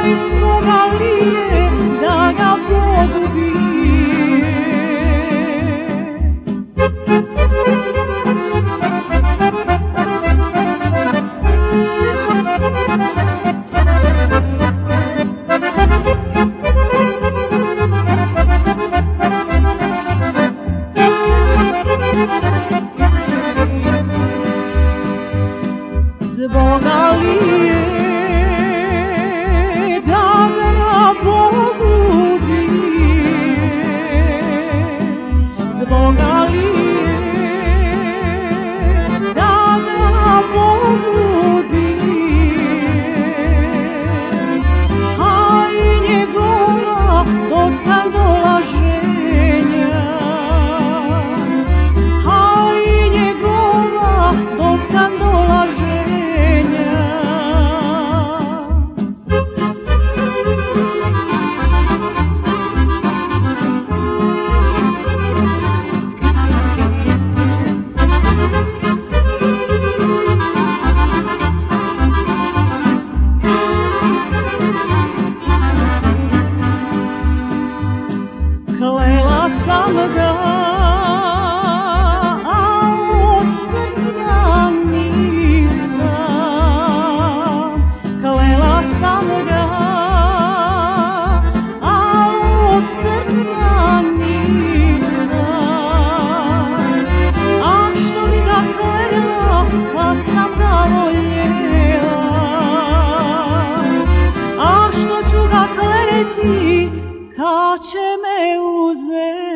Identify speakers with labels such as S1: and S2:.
S1: svoga lije da ga Bog ubije. Zboga lije da ga Bog ubije, zboga lije da ga Bog ubije, a i njegova docka dolaženja, a i njegova docka dolaženja. Klela sam ga, a od srca nisam. Klela sam ga, a od srca nisam. A što bi ga klela kad sam ga voljela, a što ću ga kleti kad će me uzeti.